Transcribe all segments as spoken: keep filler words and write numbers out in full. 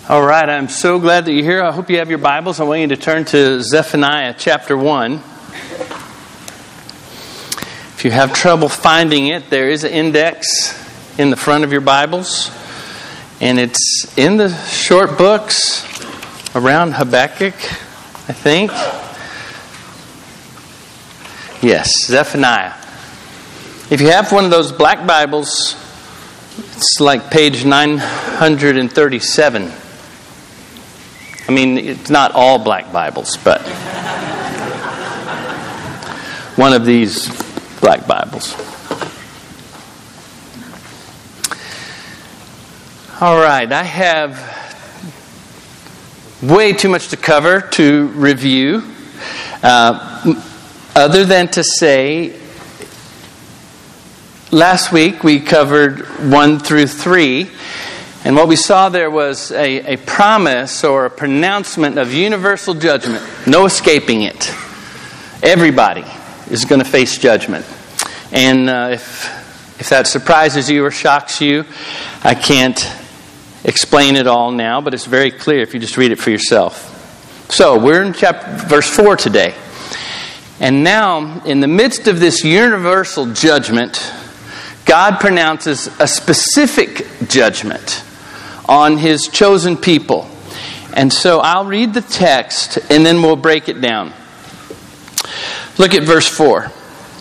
All right, I'm so glad that you're here. I hope you have your Bibles. I want you to turn to Zephaniah chapter one. If you have trouble finding it, there is an index in the front of your Bibles. And it's in the short books around Habakkuk, I think. Yes, Zephaniah. If you have one of those black Bibles, it's like page nine hundred thirty-seven. I mean, it's not all black Bibles, but one of these black Bibles. All right, I have way too much to cover to review, uh, other than to say, last week we covered one through three. And what we saw there was a, a promise or a pronouncement of universal judgment. No escaping it. Everybody is going to face judgment. And uh, if, if that surprises you or shocks you, I can't explain it all now, but it's very clear if you just read it for yourself. So, we're in chapter, verse four today. And now, in the midst of this universal judgment, God pronounces a specific judgment on His chosen people. And so I'll read the text and then we'll break it down. Look at verse four.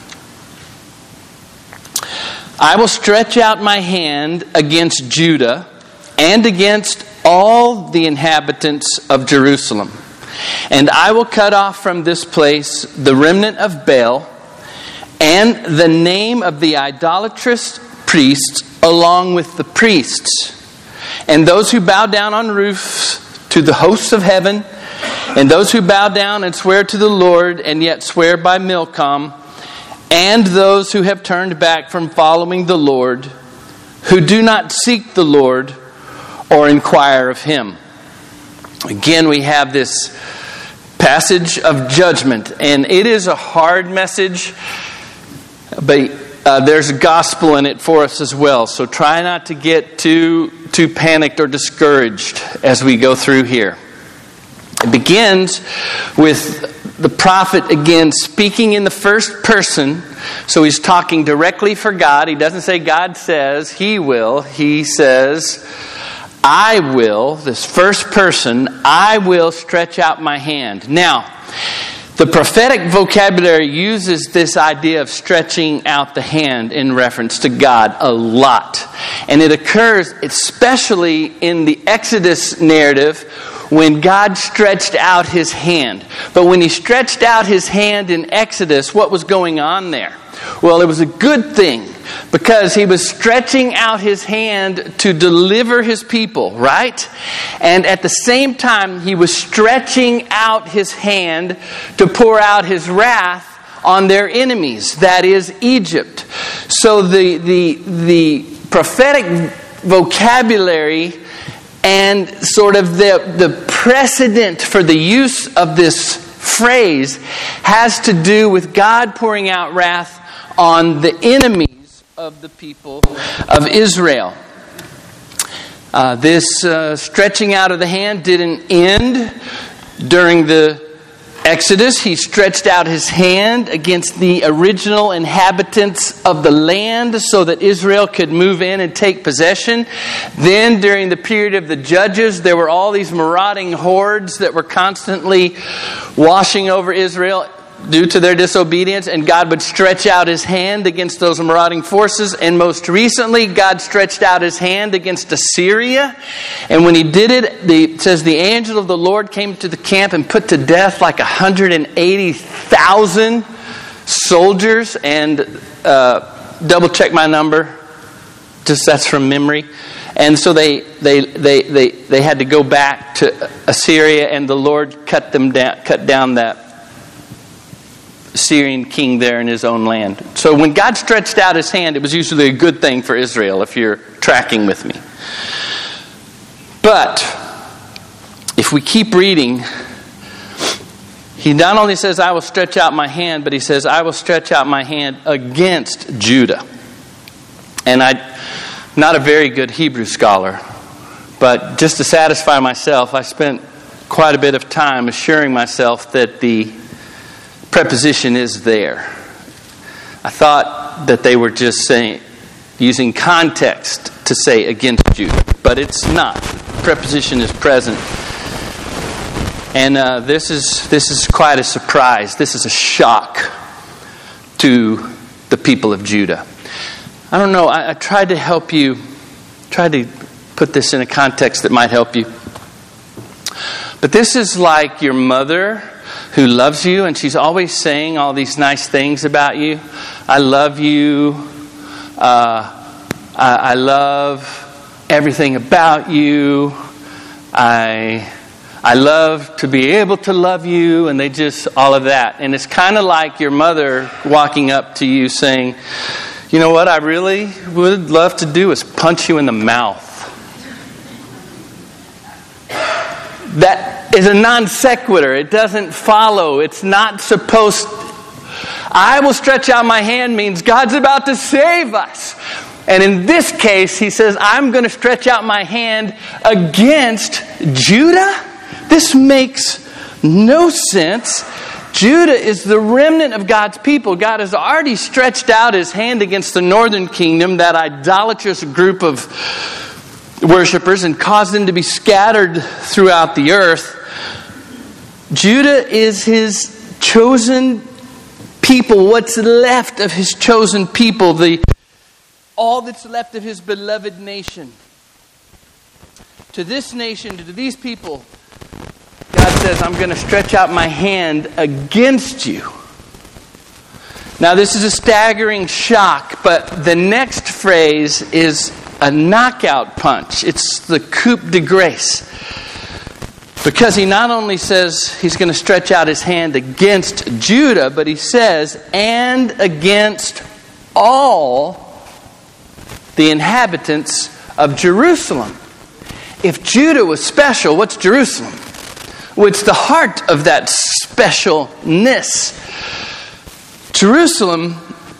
I will stretch out my hand against Judah and against all the inhabitants of Jerusalem. And I will cut off from this place the remnant of Baal and the name of the idolatrous priests along with the priests, and those who bow down on roofs to the hosts of heaven, and those who bow down and swear to the Lord and yet swear by Milcom, and those who have turned back from following the Lord, who do not seek the Lord or inquire of Him. Again, we have this passage of judgment, and it is a hard message, but uh, there's a gospel in it for us as well. So try not to get too too panicked or discouraged as we go through here. It begins with the prophet again speaking in the first person. So he's talking directly for God. He doesn't say God says, He will. He says, I will, this first person, I will stretch out my hand. Now, the prophetic vocabulary uses this idea of stretching out the hand in reference to God a lot. And it occurs especially in the Exodus narrative when God stretched out His hand. But when He stretched out His hand in Exodus, what was going on there? Well, it was a good thing because He was stretching out His hand to deliver His people, right? And at the same time, He was stretching out His hand to pour out His wrath on their enemies, that is Egypt. So the the the prophetic vocabulary and sort of the, the precedent for the use of this phrase has to do with God pouring out wrath on the enemies of the people of Israel. Uh, this uh, stretching out of the hand didn't end during the Exodus. He stretched out His hand against the original inhabitants of the land so that Israel could move in and take possession. Then during the period of the Judges, there were all these marauding hordes that were constantly washing over Israel due to their disobedience, and God would stretch out His hand against those marauding forces. And most recently, God stretched out His hand against Assyria. And when He did it, the, it says the angel of the Lord came to the camp and put to death like one hundred eighty thousand soldiers. And uh, double check my number, just that's from memory. And so they they they they they had to go back to Assyria, and the Lord cut them down, cut down that Syrian king there in his own land. So when God stretched out His hand, it was usually a good thing for Israel, if you're tracking with me. But if we keep reading, He not only says, I will stretch out my hand, but He says, I will stretch out my hand against Judah. And I'm not a very good Hebrew scholar, But just to satisfy myself, I spent quite a bit of time assuring myself that the preposition is there. I thought that they were just saying, using context to say against Judah, but it's not. The preposition is present. And uh, this is this is quite a surprise. This is a shock to the people of Judah. I don't know, I, I tried to help you, tried to put this in a context that might help you. But this is like your mother who loves you, and she's always saying all these nice things about you. I love you. Uh, I, I love everything about you. I I love to be able to love you, and they just, all of that. And it's kind of like your mother walking up to you saying, you know what I really would love to do is punch you in the mouth. That is a non sequitur. It doesn't follow. It's not supposed. I will stretch out my hand means God's about to save us. And in this case, he says, I'm going to stretch out my hand against Judah? This makes no sense. Judah is the remnant of God's people. God has already stretched out his hand against the northern kingdom, that idolatrous group of worshipers, and caused them to be scattered throughout the earth. Judah is his chosen people. What's left of his chosen people, the all that's left of his beloved nation. To this nation, to these people, God says, I'm going to stretch out my hand against you. Now, this is a staggering shock, but the next phrase is a knockout punch. It's the coup de grace. Because he not only says he's going to stretch out his hand against Judah, but he says, and against all the inhabitants of Jerusalem. If Judah was special, what's Jerusalem? Well, it's the heart of that specialness. Jerusalem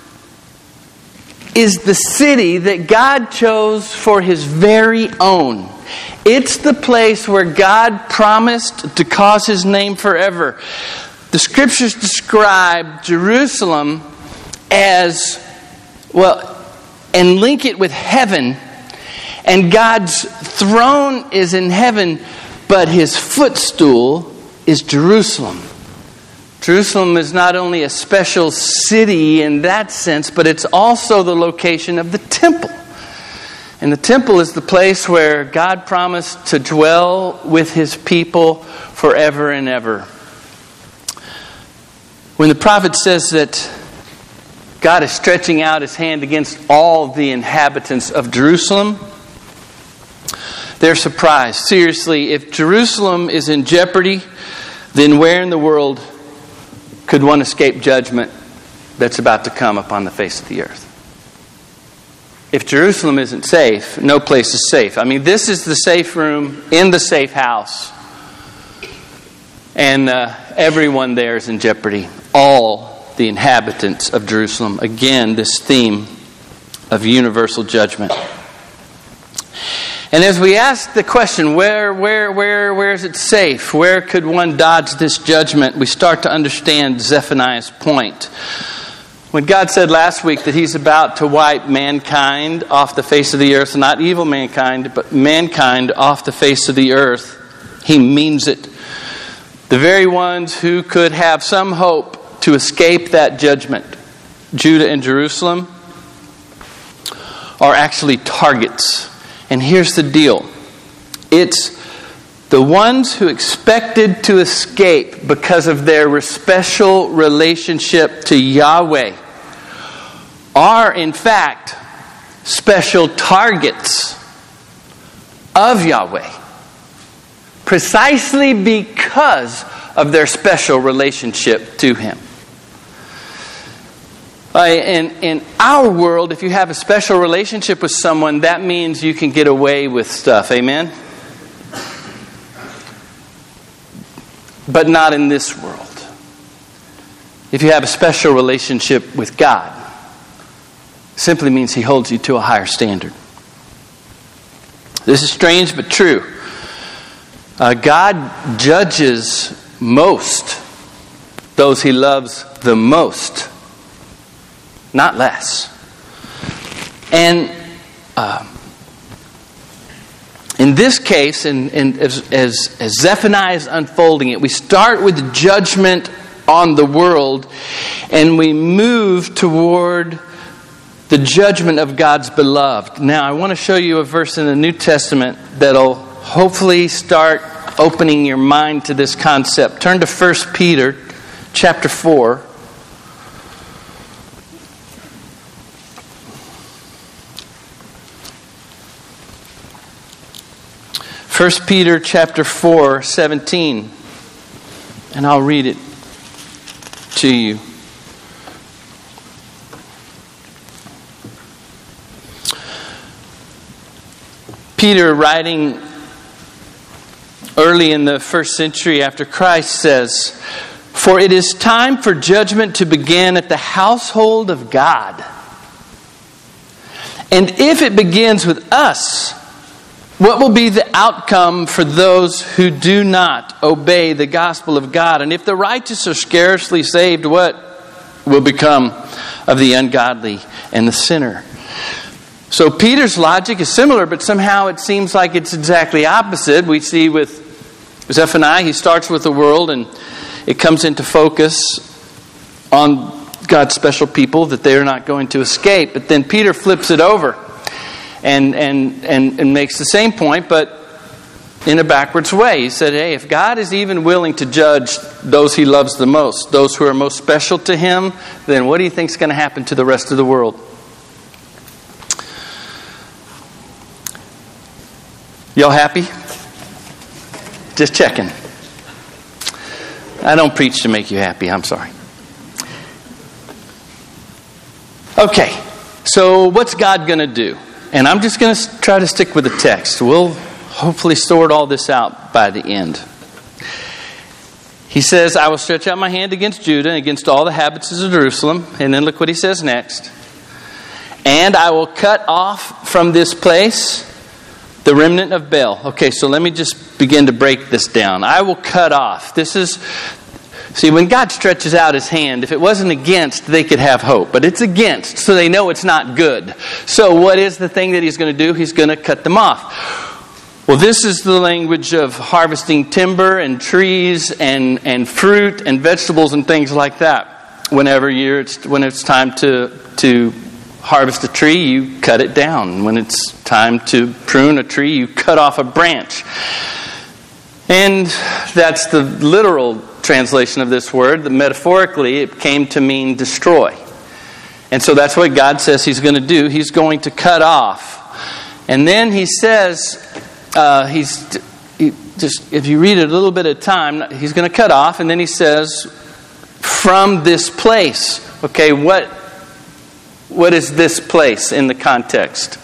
is the city that God chose for his very own. It's the place where God promised to cause his name forever. The scriptures describe Jerusalem as, well, and link it with heaven. And God's throne is in heaven, but his footstool is Jerusalem. Jerusalem is not only a special city in that sense, but it's also the location of the temple. And the temple is the place where God promised to dwell with his people forever and ever. When the prophet says that God is stretching out his hand against all the inhabitants of Jerusalem, they're surprised. Seriously, if Jerusalem is in jeopardy, then where in the world could one escape judgment that's about to come upon the face of the earth? If Jerusalem isn't safe, no place is safe. I mean, this is the safe room in the safe house. And uh, everyone there is in jeopardy. All the inhabitants of Jerusalem. Again, this theme of universal judgment. And as we ask the question, where, where, where, where is it safe? Where could one dodge this judgment? We start to understand Zephaniah's point. When God said last week that he's about to wipe mankind off the face of the earth, not evil mankind, but mankind off the face of the earth, he means it. The very ones who could have some hope to escape that judgment, Judah and Jerusalem, are actually targets. And here's the deal. It's the ones who expected to escape because of their special relationship to Yahweh are, in fact, special targets of Yahweh. Precisely because of their special relationship to him. Uh, in, in our world, if you have a special relationship with someone, that means you can get away with stuff. Amen? But not in this world. If you have a special relationship with God, it simply means he holds you to a higher standard. This is strange but true. Uh, God judges most those he loves the most, not less. And uh, in this case, and, and as, as, as Zephaniah is unfolding it, we start with judgment on the world, and we move toward the judgment of God's beloved. Now, I want to show you a verse in the New Testament that'll hopefully start opening your mind to this concept. Turn to First Peter chapter four. First Peter chapter four, seventeen. And I'll read it to you. Peter, writing early in the first century after Christ, says, "For it is time for judgment to begin at the household of God. And if it begins with us, what will be the outcome for those who do not obey the gospel of God? And if the righteous are scarcely saved, what will become of the ungodly and the sinner?" So Peter's logic is similar, but somehow it seems like it's exactly opposite. We see with Zephaniah, he starts with the world, and it comes into focus on God's special people that they are not going to escape. But then Peter flips it over and and and, and makes the same point, but in a backwards way. He said, hey, if God is even willing to judge those he loves the most, those who are most special to him, then what do you think is going to happen to the rest of the world? Y'all happy? Just checking. I don't preach to make you happy. I'm sorry. Okay, so what's God going to do? And I'm just going to try to stick with the text. We'll hopefully sort all this out by the end. He says, I will stretch out my hand against Judah and against all the inhabitants of Jerusalem. And then look what he says next. And I will cut off from this place the remnant of Baal. Okay, so let me just begin to break this down. I will cut off. This is, see, when God stretches out his hand, if it wasn't against, they could have hope. But it's against, so they know it's not good. So what is the thing that he's going to do? He's going to cut them off. Well, this is the language of harvesting timber and trees and, and fruit and vegetables and things like that. Whenever you're, it's, when it's time to to harvest a tree, you cut it down. When it's time to prune a tree, you cut off a branch. And that's the literal translation of this word. The metaphorically, it came to mean destroy. And so that's what God says he's going to do. He's going to cut off. And then he says, uh, he's he just if you read it a little bit at a time, he's going to cut off. And then he says, from this place. Okay, what What is this place in the context?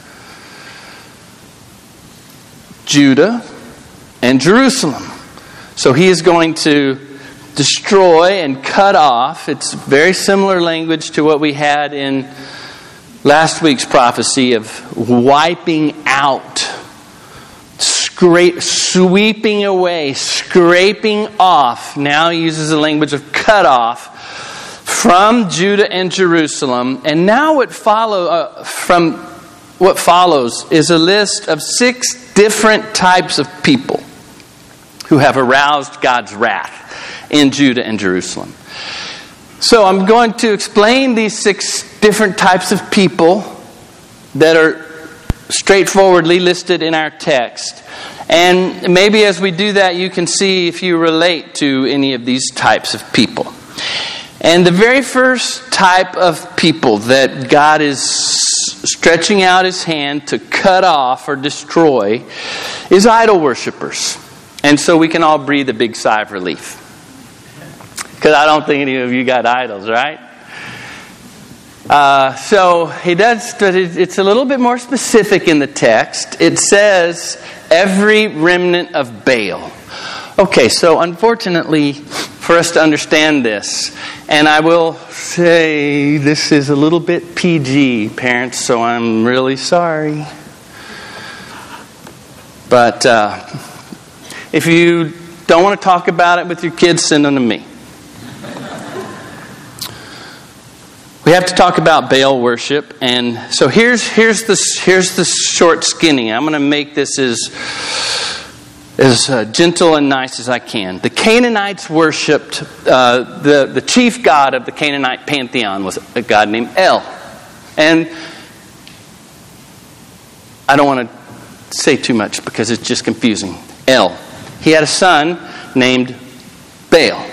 Judah and Jerusalem. So he is going to destroy and cut off. It's very similar language to what we had in last week's prophecy of wiping out, scrape, sweeping away, scraping off. Now he uses the language of cut off from Judah and Jerusalem. And now what follow uh, from what follows is a list of six different types of people who have aroused God's wrath in Judah and Jerusalem. So I'm going to explain these six different types of people that are straightforwardly listed in our text. And maybe as we do that, you can see if you relate to any of these types of people. And the very first type of people that God is stretching out his hand to cut off or destroy is idol worshipers. And so we can all breathe a big sigh of relief. Because I don't think any of you got idols, right? Uh, so he does, it's a little bit more specific in the text. It says, every remnant of Baal. Okay, so unfortunately, for us to understand this, and I will say this is a little bit P G, parents, so I'm really sorry. But uh, if you don't want to talk about it with your kids, send them to me. We have to talk about Baal worship, and so here's here's the here's the short skinny. I'm going to make this as as uh, gentle and nice as I can. The Canaanites worshipped uh, the the chief god of the Canaanite pantheon was a god named El, and I don't want to say too much because it's just confusing. El. He had a son named Baal.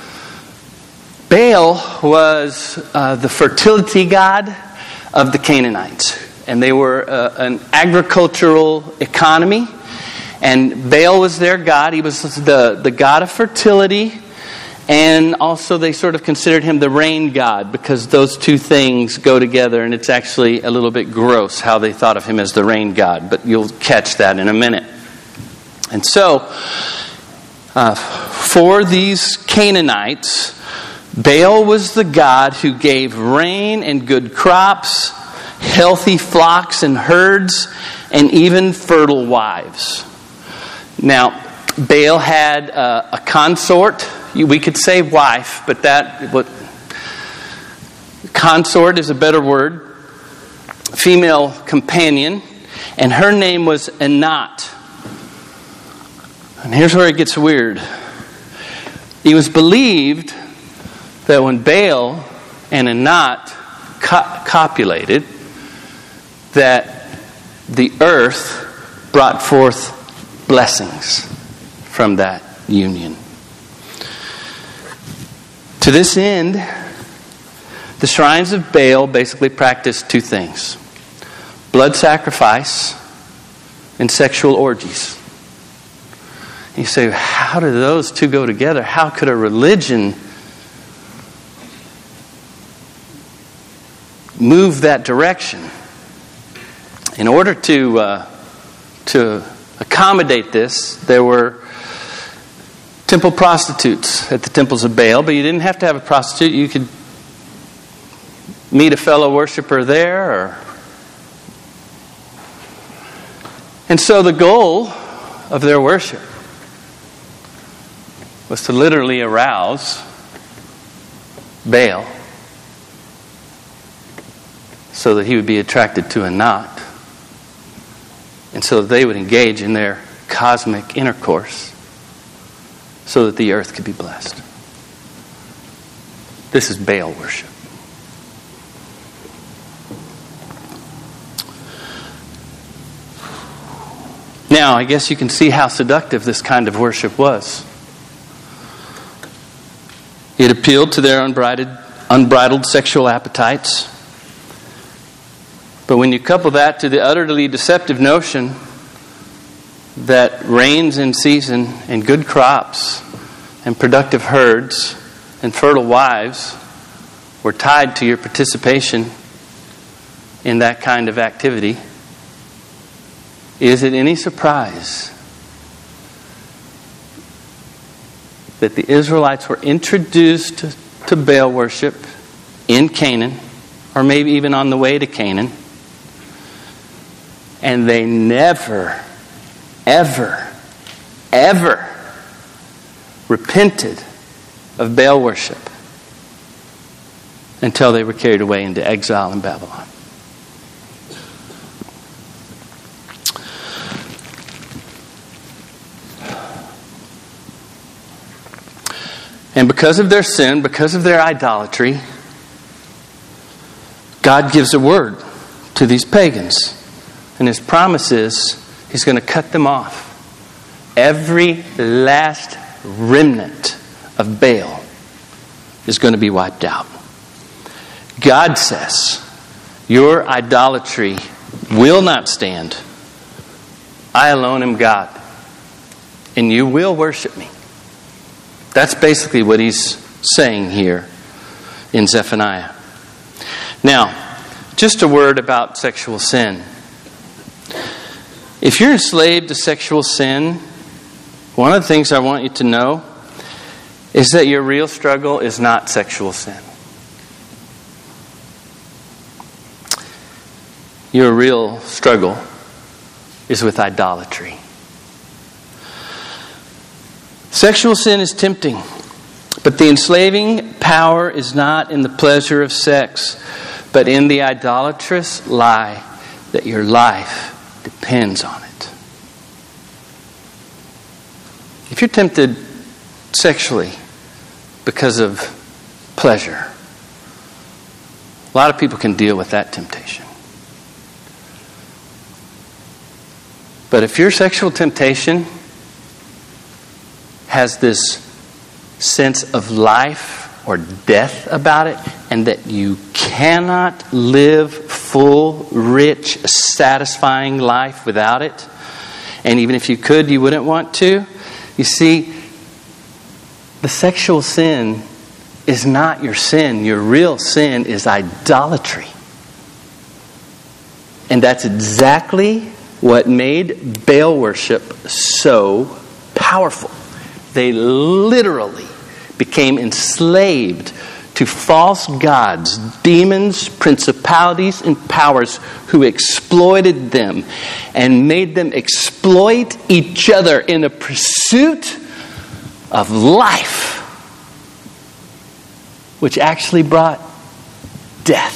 Baal was uh, the fertility god of the Canaanites. And they were uh, an agricultural economy. And Baal was their god. He was the, the god of fertility. And also they sort of considered him the rain god because those two things go together. And it's actually a little bit gross how they thought of him as the rain god. But you'll catch that in a minute. And so, uh, for these Canaanites, Baal was the god who gave rain and good crops, healthy flocks and herds, and even fertile wives. Now, Baal had uh, a consort. We could say wife, but that what consort is a better word. Female companion, and her name was Anat. And here's where it gets weird. It was believed that when Baal and Anat co- copulated, that the earth brought forth blessings from that union. To this end, the shrines of Baal basically practiced two things: blood sacrifice and sexual orgies. You say, how do those two go together? How could a religion move that direction? In order to uh, to accommodate this, there were temple prostitutes at the temples of Baal, but you didn't have to have a prostitute. You could meet a fellow worshiper there. Or... And so the goal of their worship was to literally arouse Baal so that he would be attracted to Anat, and so that they would engage in their cosmic intercourse so that the earth could be blessed. This is Baal worship. Now, I guess you can see how seductive this kind of worship was. It appealed to their unbridled, unbridled sexual appetites. But when you couple that to the utterly deceptive notion that rains in season and good crops and productive herds and fertile wives were tied to your participation in that kind of activity, is it any surprise that the Israelites were introduced to Baal worship in Canaan, or maybe even on the way to Canaan, and they never, ever, ever repented of Baal worship until they were carried away into exile in Babylon? And because of their sin, because of their idolatry, God gives a word to these pagans. And His promise is He's going to cut them off. Every last remnant of Baal is going to be wiped out. God says, your idolatry will not stand. I alone am God. And you will worship me. That's basically what he's saying here in Zephaniah. Now, just a word about sexual sin. If you're enslaved to sexual sin, one of the things I want you to know is that your real struggle is not sexual sin. Your real struggle is with idolatry. Sexual sin is tempting, but the enslaving power is not in the pleasure of sex, but in the idolatrous lie that your life depends on it. If you're tempted sexually because of pleasure, a lot of people can deal with that temptation. But if your sexual temptation has this sense of life or death about it, and that you cannot live full, rich, satisfying life without it, and even if you could, you wouldn't want to, you see, the sexual sin is not your sin. Your real sin is idolatry. And that's exactly what made Baal worship so powerful. They literally became enslaved to false gods, demons, principalities, and powers who exploited them and made them exploit each other in the pursuit of life, which actually brought death.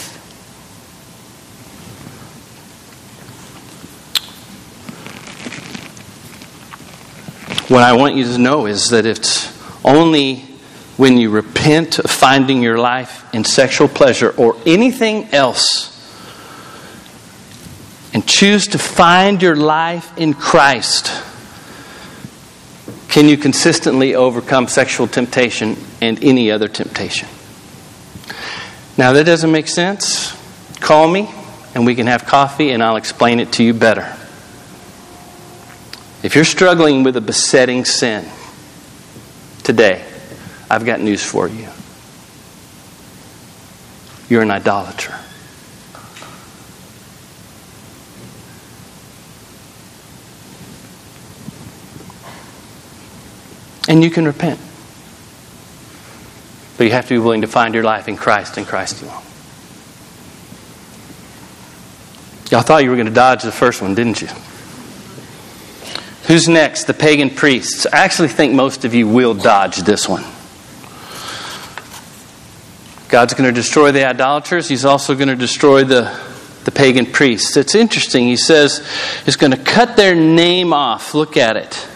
What I want you to know is that it's only when you repent of finding your life in sexual pleasure or anything else and choose to find your life in Christ can you consistently overcome sexual temptation and any other temptation. Now, that doesn't make sense? Call me and we can have coffee and I'll explain it to you better. If you're struggling with a besetting sin today, I've got news for you. You're an idolater. And you can repent. But you have to be willing to find your life in Christ and Christ alone. Y'all thought you were going to dodge the first one, didn't you? Who's next? The pagan priests. I actually think most of you will dodge this one. God's going to destroy the idolaters. He's also going to destroy the, the pagan priests. It's interesting. He says he's going to cut their name off. Look at it.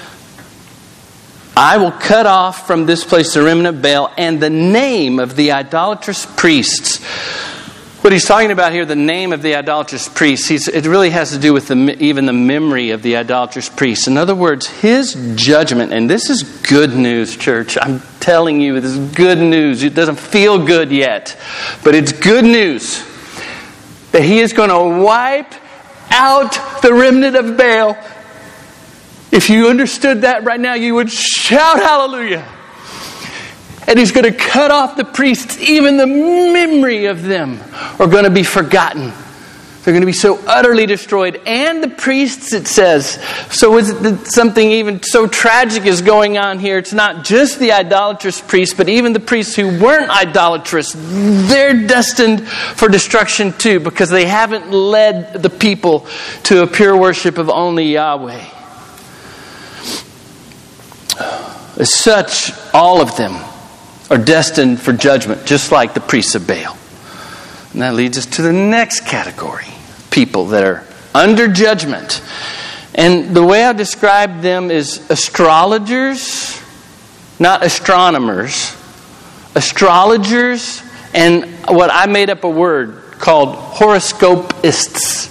I will cut off from this place the remnant of Baal and the name of the idolatrous priests. What he's talking about here, the name of the idolatrous priests, he's, it really has to do with the, even the memory of the idolatrous priests. In other words, his judgment, and this is good news, church. I'm telling you, this is good news. It doesn't feel good yet, but it's good news that he is going to wipe out the remnant of Baal. If you understood that right now, you would shout hallelujah. And he's going to cut off the priests. Even the memory of them are going to be forgotten. They're going to be so utterly destroyed. And the priests, it says. So is it something even so tragic is going on here? It's not just the idolatrous priests, but even the priests who weren't idolatrous. They're destined for destruction too, because they haven't led the people to a pure worship of only Yahweh. As such, all of them are destined for judgment, just like the priests of Baal. And that leads us to the next category. People that are under judgment. And the way I describe them is astrologers, not astronomers. Astrologers, and what I made up a word called horoscopists.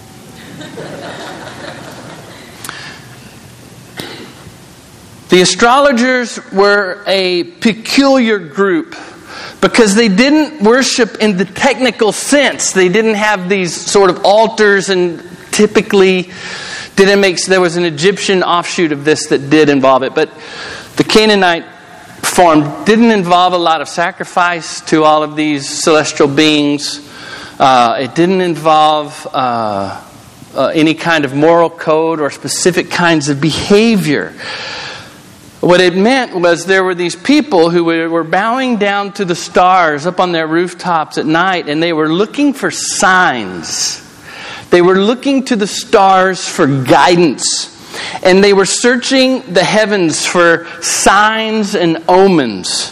The astrologers were a peculiar group because they didn't worship in the technical sense. They didn't have these sort of altars, and typically didn't make. There was an Egyptian offshoot of this that did involve it, but the Canaanite form didn't involve a lot of sacrifice to all of these celestial beings. Uh, it didn't involve uh, uh, any kind of moral code or specific kinds of behavior. What it meant was there were these people who were bowing down to the stars up on their rooftops at night, and they were looking for signs. They were looking to the stars for guidance. And they were searching the heavens for signs and omens.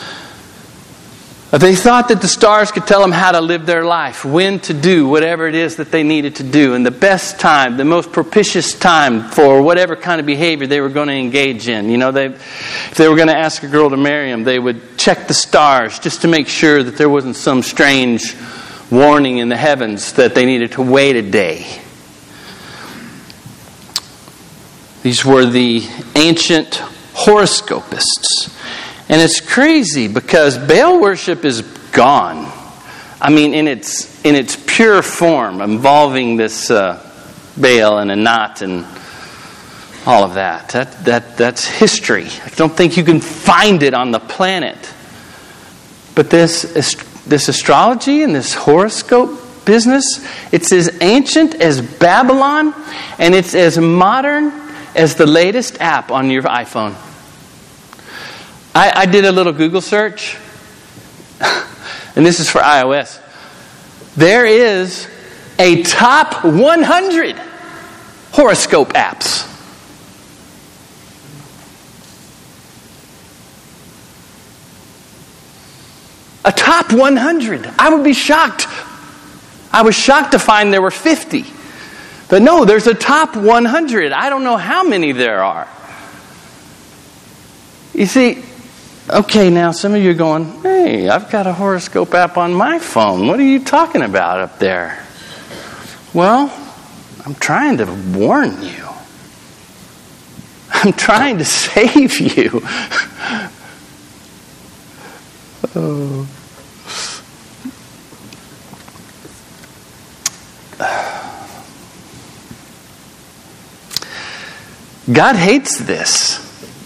They thought that the stars could tell them how to live their life, when to do whatever it is that they needed to do, and the best time, the most propitious time for whatever kind of behavior they were going to engage in. You know, they, if they were going to ask a girl to marry them, they would check the stars just to make sure that there wasn't some strange warning in the heavens that they needed to wait a day. These were the ancient horoscopists. And it's crazy because Baal worship is gone. I mean, in its in its pure form, involving this uh, Baal and Anat and all of that. That that that's history. I don't think you can find it on the planet. But this this astrology and this horoscope business, it's as ancient as Babylon, and it's as modern as the latest app on your iPhone. I, I did a little Google search, and this is for iOS. There is a top one hundred horoscope apps. A top one hundred. I would be shocked. I was shocked to find there were fifty. But no, there's a top one hundred. I don't know how many there are. You see, okay, now some of you are going, hey, I've got a horoscope app on my phone. What are you talking about up there? Well, I'm trying to warn you. I'm trying to save you. Oh. God hates this.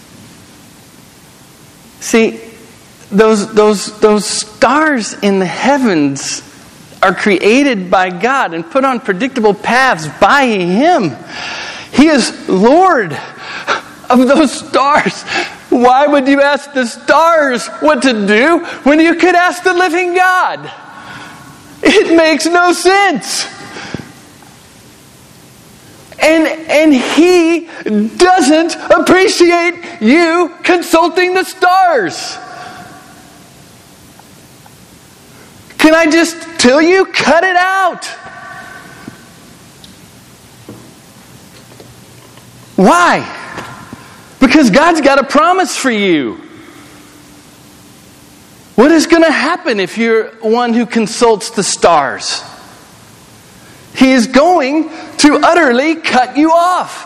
See, those those those stars in the heavens are created by God and put on predictable paths by Him. He is Lord of those stars. Why would you ask the stars what to do when you could ask the living God? It makes no sense. And, and He doesn't appreciate you consulting the stars. Can I just tell you? Cut it out. Why? Because God's got a promise for you. What is going to happen if you're one who consults the stars? He is going to utterly cut you off.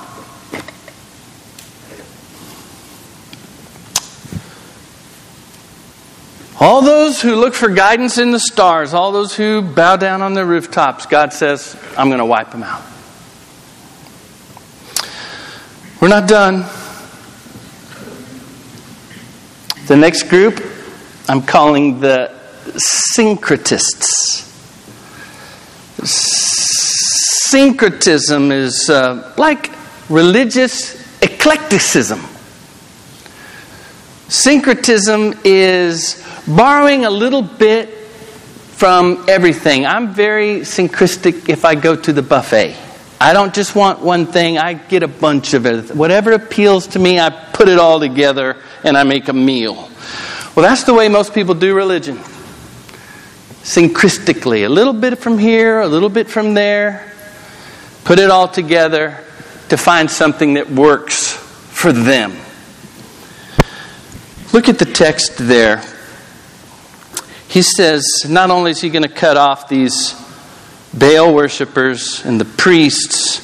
All those who look for guidance in the stars, all those who bow down on the rooftops, God says, I'm going to wipe them out. We're not done. The next group, I'm calling the syncretists. Syncretism is uh, like religious eclecticism. Syncretism is borrowing a little bit from everything. I'm very syncretic if I go to the buffet. I don't just want one thing, I get a bunch of it. Whatever appeals to me, I put it all together and I make a meal. Well, that's the way most people do religion. Synchristically. A little bit from here, a little bit from there. Put it all together to find something that works for them. Look at the text there. He says, not only is He going to cut off these Baal worshipers and the priests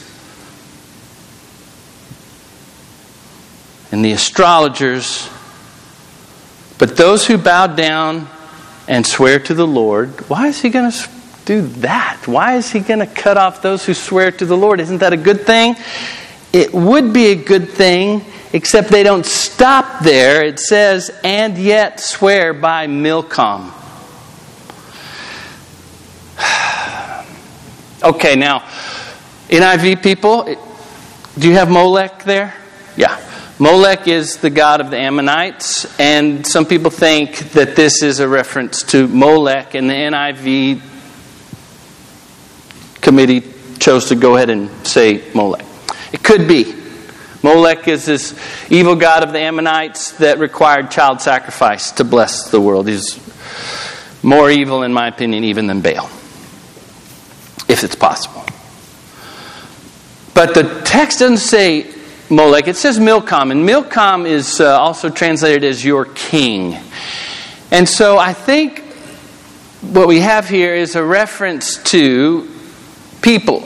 and the astrologers, but those who bow down and swear to the Lord. Why is He going to do that? Why is He going to cut off those who swear to the Lord? Isn't that a good thing? It would be a good thing, except they don't stop there. It says, and yet swear by Milcom. Okay, now, N I V people, do you have Molech there? Yeah. Molech is the god of the Ammonites, and some people think that this is a reference to Molech, and the N I V committee chose to go ahead and say Molech. It could be. Molech is this evil god of the Ammonites that required child sacrifice to bless the world. He's more evil, in my opinion, even than Baal, if it's possible. But the text doesn't say Molech. It says Milcom, and Milcom is uh, also translated as your king. And so I think what we have here is a reference to people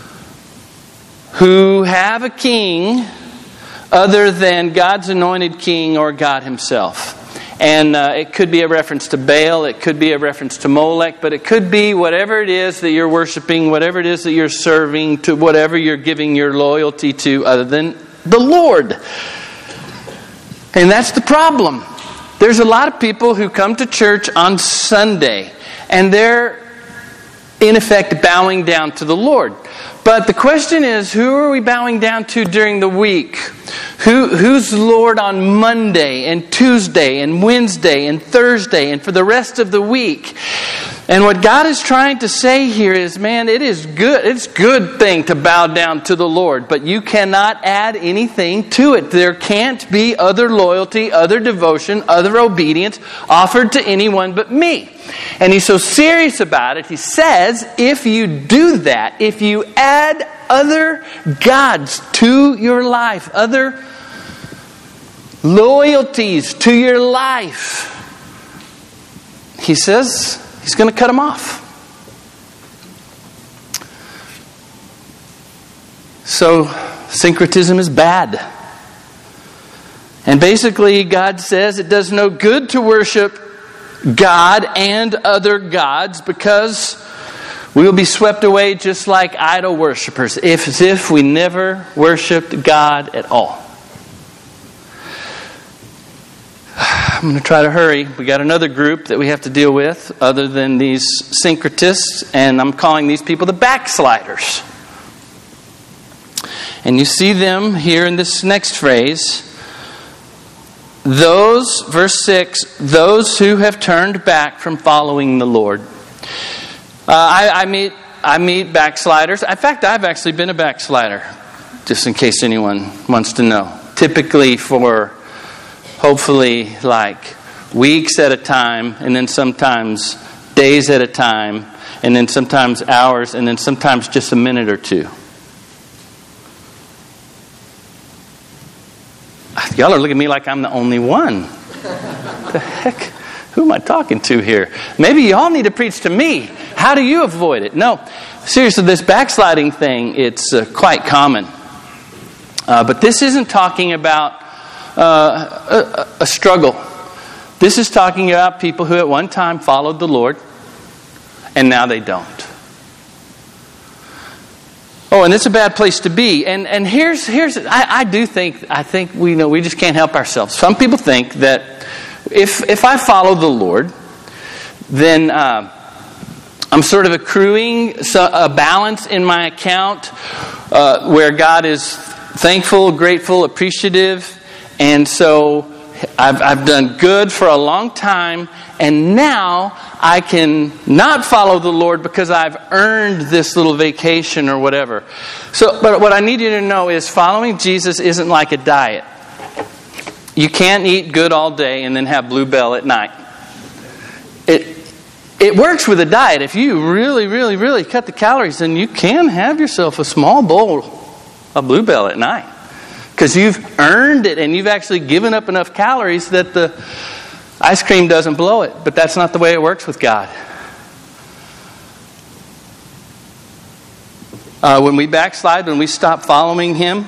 who have a king other than God's anointed king or God himself. And uh, it could be a reference to Baal, it could be a reference to Molech, but it could be whatever it is that you're worshiping, whatever it is that you're serving, to whatever you're giving your loyalty to other than the Lord. And that's the problem. There's a lot of people who come to church on Sunday, and they're in effect bowing down to the Lord. But the question is, who are we bowing down to during the week? Who, who's Lord on Monday and Tuesday and Wednesday and Thursday and for the rest of the week? And what God is trying to say here is, man, it is good. It's a good thing to bow down to the Lord, but you cannot add anything to it. There can't be other loyalty, other devotion, other obedience offered to anyone but me. And he's so serious about it, he says, if you do that, if you add other gods to your life, other loyalties to your life, he says he's going to cut them off. So syncretism is bad. And basically God says it does no good to worship God and other gods because we will be swept away just like idol worshipers, if, as if we never worshipped God at all. I'm going to try to hurry. We got another group that we have to deal with other than these syncretists, and I'm calling these people the backsliders. And you see them here in this next phrase. Those, verse six, those who have turned back from following the Lord. Uh, I, I meet I meet backsliders. In fact, I've actually been a backslider, just in case anyone wants to know. Typically for, hopefully, like weeks at a time, and then sometimes days at a time, and then sometimes hours, and then sometimes just a minute or two. Y'all are looking at me like I'm the only one. What the heck? Who am I talking to here? Maybe y'all need to preach to me. How do you avoid it? No, seriously, this backsliding thing, it's uh, quite common. Uh, but this isn't talking about uh, a, a struggle. This is talking about people who at one time followed the Lord, and now they don't. Oh, and it's a bad place to be. And and here's here's I, I do think I think we know we just can't help ourselves. Some people think that if if I follow the Lord, then uh, I'm sort of accruing a balance in my account uh, where God is thankful, grateful, appreciative, and so I've I've done good for a long time, and now I can not follow the Lord because I've earned this little vacation or whatever. So, but what I need you to know is following Jesus isn't like a diet. You can't eat good all day and then have Blue Bell at night. It it works with a diet. If you really, really, really cut the calories, then you can have yourself a small bowl of Blue Bell at night. Because you've earned it and you've actually given up enough calories that the ice cream doesn't blow it. But that's not the way it works with God. Uh, when we backslide, when we stop following Him,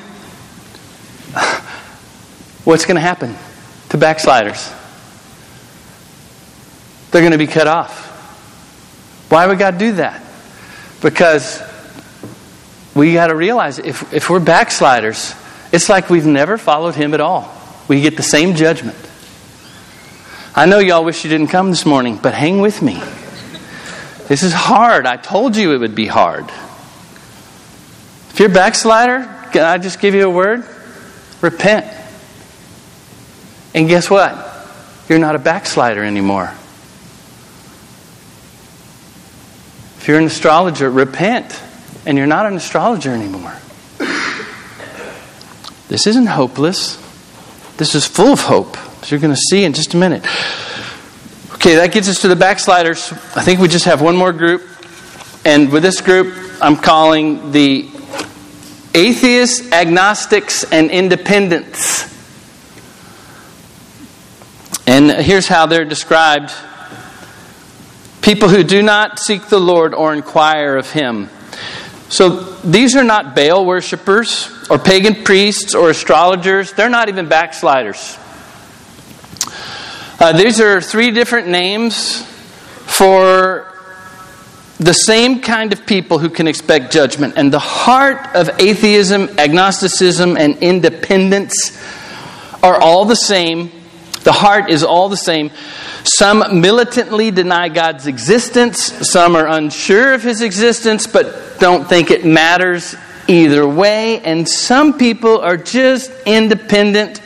what's going to happen to backsliders? They're going to be cut off. Why would God do that? Because we got to realize if if we're backsliders, it's like we've never followed Him at all. We get the same judgment. I know y'all wish you didn't come this morning, but hang with me. This is hard. I told you it would be hard. If you're a backslider, can I just give you a word? Repent. And guess what? You're not a backslider anymore. If you're an astrologer, repent. And you're not an astrologer anymore. This isn't hopeless. This is full of hope, as you're going to see in just a minute. Okay, that gets us to the backsliders. I think we just have one more group. And with this group, I'm calling the atheists, agnostics, and independents. And here's how they're described. People who do not seek the Lord or inquire of Him. So these are not Baal worshipers or pagan priests or astrologers. They're not even backsliders. Uh, these are three different names for the same kind of people who can expect judgment. And the heart of atheism, agnosticism, and independence are all the same. The heart is all the same. Some militantly deny God's existence. Some are unsure of His existence, but don't think it matters either way. And some people are just independent.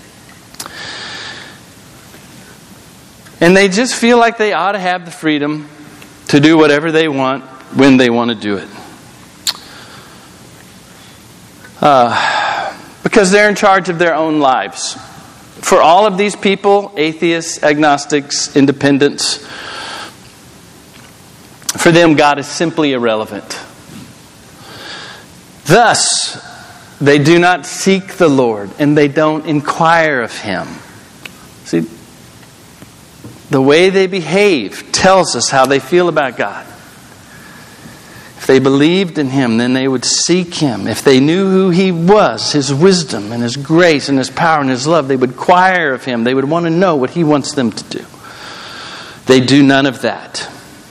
And they just feel like they ought to have the freedom to do whatever they want when they want to do it. Uh, because they're in charge of their own lives. For all of these people, atheists, agnostics, independents, for them God is simply irrelevant. Thus, they do not seek the Lord and they don't inquire of Him. See, the way they behave tells us how they feel about God. If they believed in Him, then they would seek Him. If they knew who He was, His wisdom and His grace and His power and His love, they would inquire of Him. They would want to know what He wants them to do. They do none of that.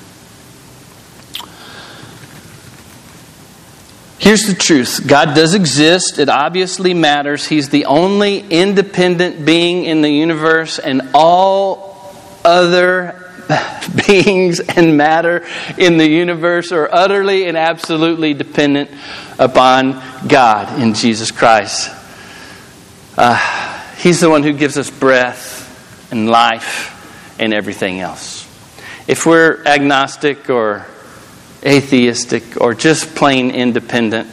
Here's the truth. God does exist. It obviously matters. He's the only independent being in the universe, and all other beings and matter in the universe are utterly and absolutely dependent upon God in Jesus Christ. Uh, he's the one who gives us breath and life and everything else. If we're agnostic or atheistic or just plain independent,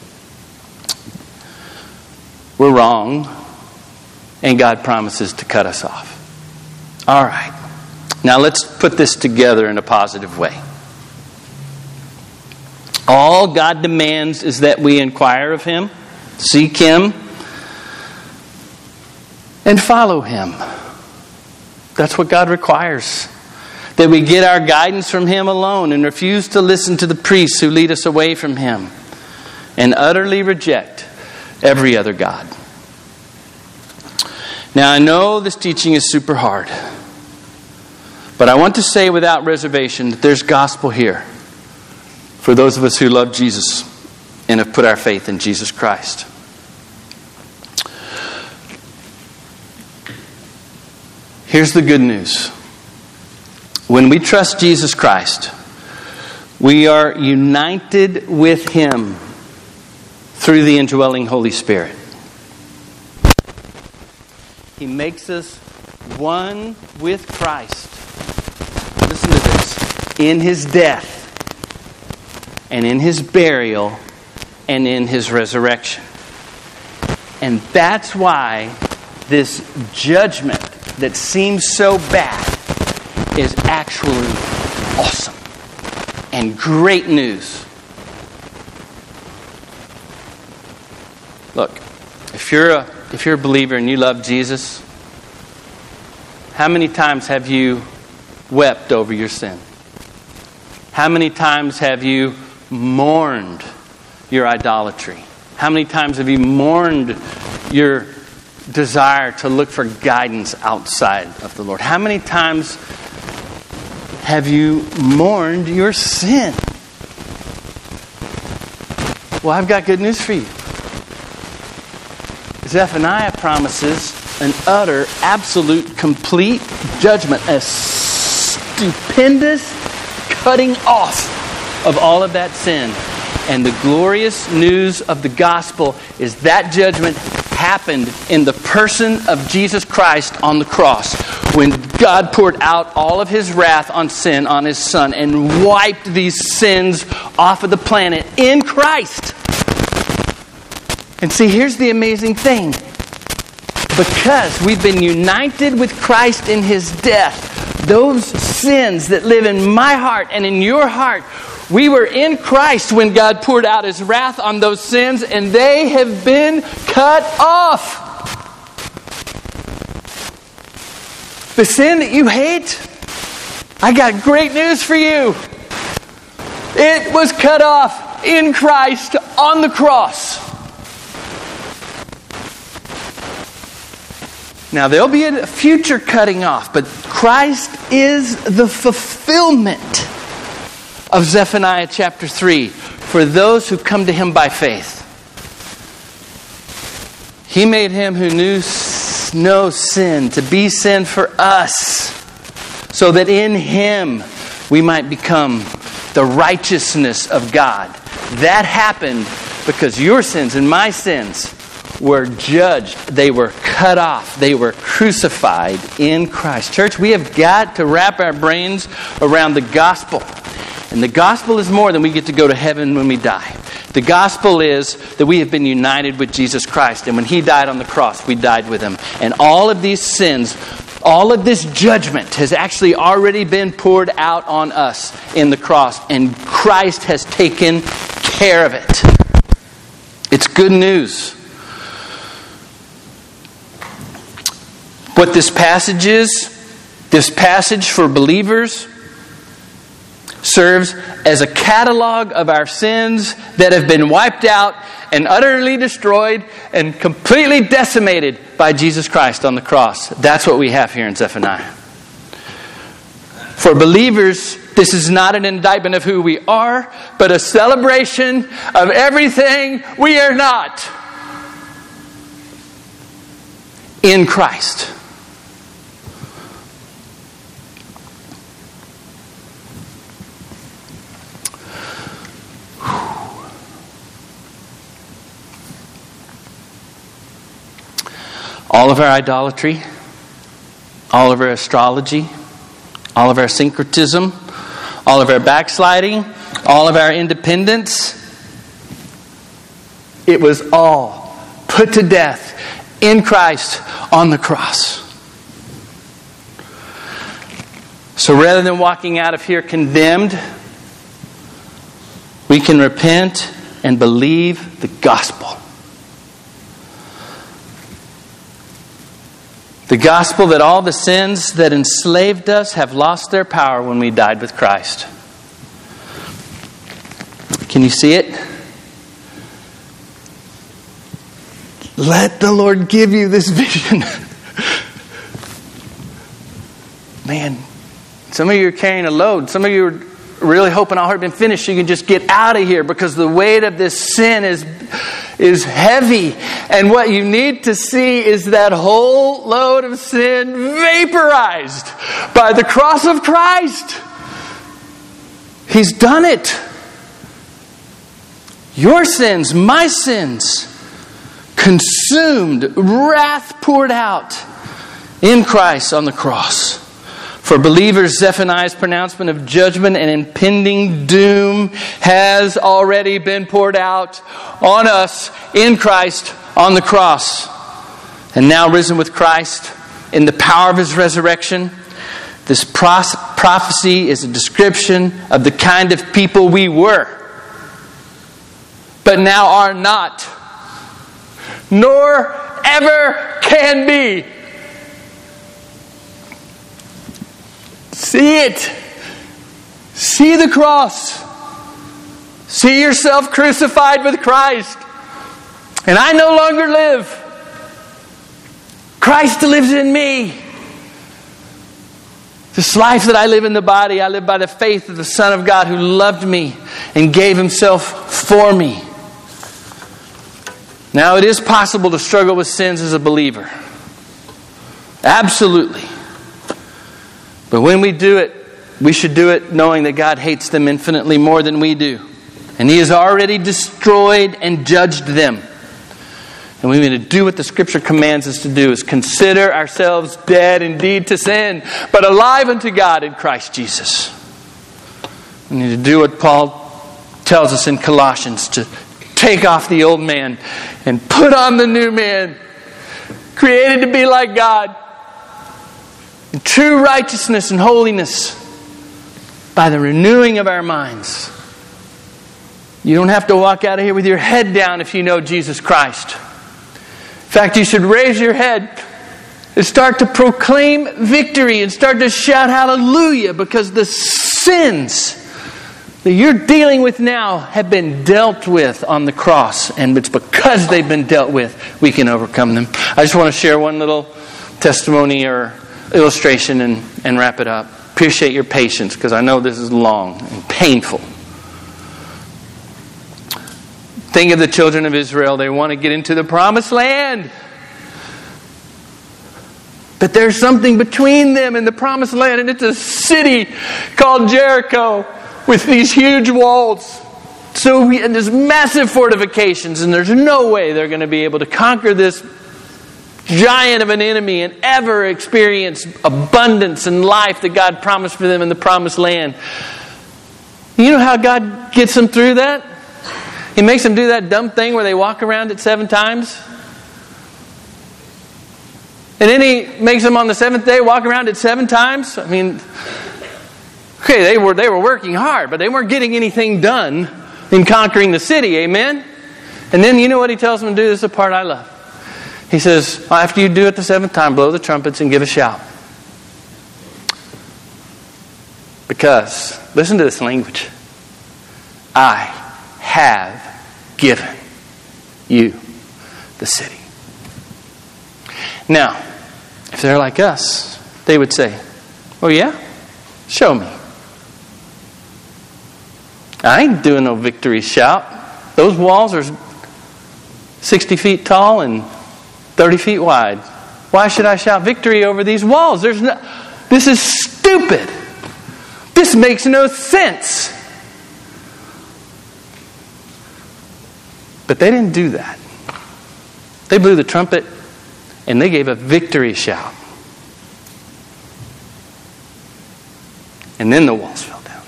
we're wrong, and God promises to cut us off. All right. Now let's put this together in a positive way. All God demands is that we inquire of Him, seek Him, and follow Him. That's what God requires. That we get our guidance from Him alone and refuse to listen to the priests who lead us away from Him and utterly reject every other God. Now I know this teaching is super hard. But I want to say without reservation that there's gospel here for those of us who love Jesus and have put our faith in Jesus Christ. Here's the good news. When we trust Jesus Christ, we are united with Him through the indwelling Holy Spirit. He makes us one with Christ. Listen to this. In His death, and in His burial, and in His resurrection. And that's why this judgment that seems so bad is actually awesome and great news. Look, if you're a if you're a believer and you love Jesus, how many times have you wept over your sin? How many times have you mourned your idolatry? How many times have you mourned your desire to look for guidance outside of the Lord? How many times have you mourned your sin? Well, I've got good news for you. Zephaniah promises an utter, absolute, complete judgment, a stupendous cutting off of all of that sin. And the glorious news of the gospel is that judgment happened in the person of Jesus Christ on the cross, when God poured out all of His wrath on sin on His Son and wiped these sins off of the planet in Christ. And see, here's the amazing thing. Because we've been united with Christ in His death, those sins that live in my heart and in your heart, we were in Christ when God poured out His wrath on those sins, and they have been cut off. The sin that you hate, I got great news for you. It was cut off in Christ on the cross. Now, there'll be a future cutting off, but Christ is the fulfillment of Zephaniah chapter three for those who come to Him by faith. He made Him who knew no sin to be sin for us, so that in Him we might become the righteousness of God. That happened because your sins and my sins were judged. They were cut off. They were crucified in Christ. Church, we have got to wrap our brains around the gospel. And the gospel is more than we get to go to heaven when we die. The gospel is that we have been united with Jesus Christ. And when He died on the cross, we died with Him. And all of these sins, all of this judgment has actually already been poured out on us in the cross. And Christ has taken care of it. It's good news. What this passage is, this passage for believers serves as a catalog of our sins that have been wiped out and utterly destroyed and completely decimated by Jesus Christ on the cross. That's what we have here in Zephaniah. For believers, this is not an indictment of who we are, but a celebration of everything we are not in Christ. All of our idolatry, all of our astrology, all of our syncretism, all of our backsliding, all of our independence, it was all put to death in Christ on the cross. So rather than walking out of here condemned, we can repent and believe the gospel. The gospel that all the sins that enslaved us have lost their power when we died with Christ. Can you see it? Let the Lord give you this vision. Man, some of you are carrying a load. Some of you are really hoping all had been finished so you can just get out of here, because the weight of this sin is is heavy. And what you need to see is that whole load of sin vaporized by the cross of Christ. He's done it. Your sins, my sins, consumed, wrath poured out in Christ on the cross. For believers, Zephaniah's pronouncement of judgment and impending doom has already been poured out on us in Christ on the cross. And now risen with Christ in the power of His resurrection, this pros- prophecy is a description of the kind of people we were, but now are not, nor ever can be. See it. See the cross. See yourself crucified with Christ. And I no longer live. Christ lives in me. This life that I live in the body, I live by the faith of the Son of God who loved me and gave Himself for me. Now, it is possible to struggle with sins as a believer. Absolutely. But when we do it, we should do it knowing that God hates them infinitely more than we do. And He has already destroyed and judged them. And we need to do what the Scripture commands us to do, is consider ourselves dead indeed to sin, but alive unto God in Christ Jesus. We need to do what Paul tells us in Colossians, to take off the old man and put on the new man, created to be like God, in true righteousness and holiness, by the renewing of our minds. You don't have to walk out of here with your head down if you know Jesus Christ. In fact, you should raise your head and start to proclaim victory and start to shout hallelujah, because the sins that you're dealing with now have been dealt with on the cross, and it's because they've been dealt with we can overcome them. I just want to share one little testimony or illustration and, and wrap it up. Appreciate your patience, because I know this is long and painful. Think of the children of Israel. They want to get into the promised land. But there's something between them and the promised land, and it's a city called Jericho with these huge walls. So we, and there's massive fortifications, and there's no way they're going to be able to conquer this giant of an enemy and ever experience abundance and life that God promised for them in the promised land. You know how God gets them through that? He makes them do that dumb thing where they walk around it seven times. And then He makes them on the seventh day walk around it seven times. I mean, okay, they were they were working hard, but they weren't getting anything done in conquering the city. Amen? And then you know what He tells them to do? This is the part I love. He says, well, after you do it the seventh time, blow the trumpets and give a shout. Because, listen to this language. I have given you the city. Now, if they're like us, they would say, oh yeah? Show me. I ain't doing no victory shout. Those walls are sixty feet tall and thirty feet wide. Why should I shout victory over these walls? There's no, this is stupid. This makes no sense. But they didn't do that. They blew the trumpet and they gave a victory shout. And then the walls fell down.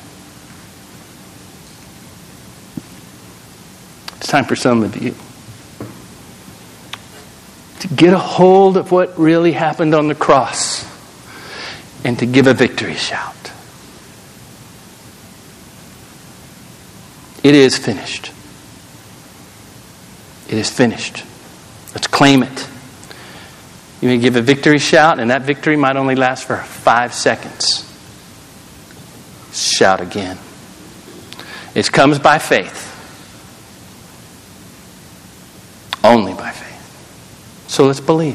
It's time for some of you to get a hold of what really happened on the cross and to give a victory shout. It is finished. It is finished. Let's claim it. You may give a victory shout, and that victory might only last for five seconds. Shout again. It comes by faith. Only by faith. So let's believe.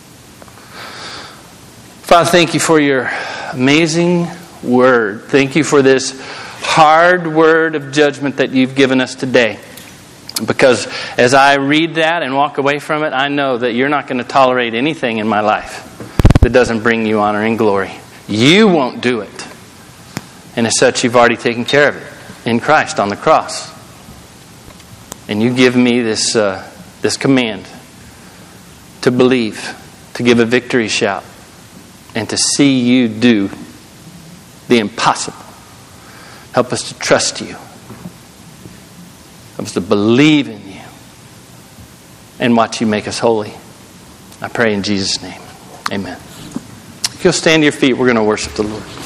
Father, thank you for your amazing word. Thank you for this hard word of judgment that you've given us today. Because as I read that and walk away from it, I know that you're not going to tolerate anything in my life that doesn't bring you honor and glory. You won't do it. And as such, you've already taken care of it in Christ on the cross. And you give me this uh, this command to believe, to give a victory shout, and to see you do the impossible. Help us to trust you. Help us to believe in you and watch you make us holy. I pray in Jesus' name. Amen. If you'll stand to your feet, we're going to worship the Lord.